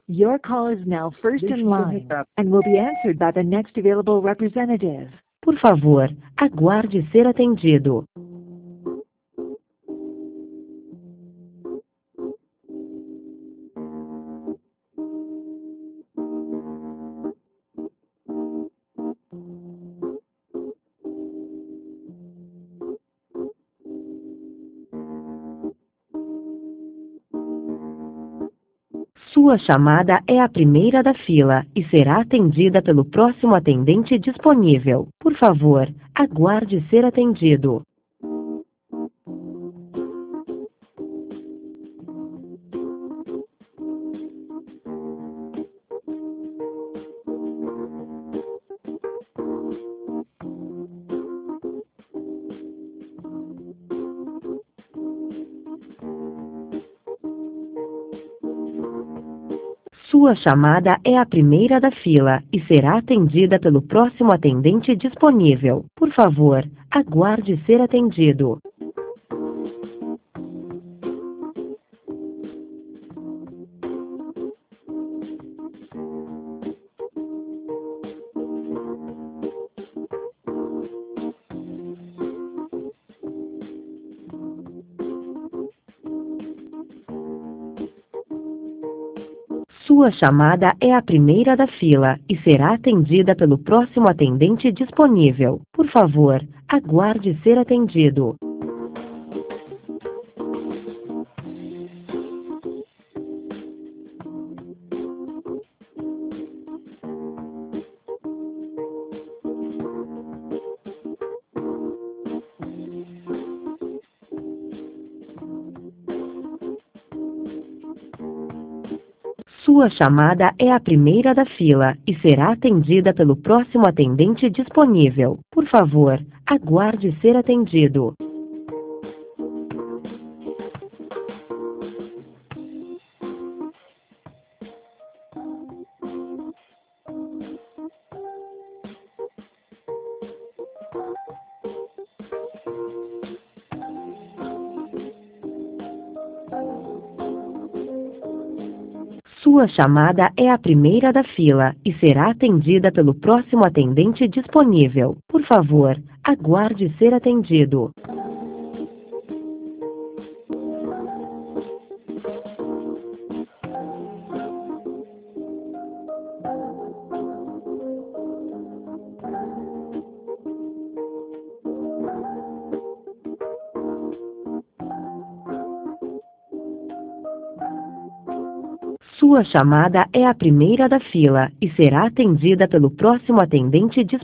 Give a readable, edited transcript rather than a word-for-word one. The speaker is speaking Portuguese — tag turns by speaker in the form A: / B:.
A: Your call is now first in line and will be answered by the next available representative.
B: Por favor, aguarde ser atendido. Sua chamada é a primeira da fila e será atendida pelo próximo atendente disponível. Por favor, aguarde ser atendido. Sua chamada é a primeira da fila e será atendida pelo próximo atendente disponível. Por favor, aguarde ser atendido. Sua chamada é a primeira da fila e será atendida pelo próximo atendente disponível. Por favor, aguarde ser atendido. Sua chamada é a primeira da fila e será atendida pelo próximo atendente disponível. Por favor, aguarde ser atendido. Sua chamada é a primeira da fila e será atendida pelo próximo atendente disponível. Por favor, aguarde ser atendido. Sua chamada é a primeira da fila e será atendida pelo próximo atendente disponível.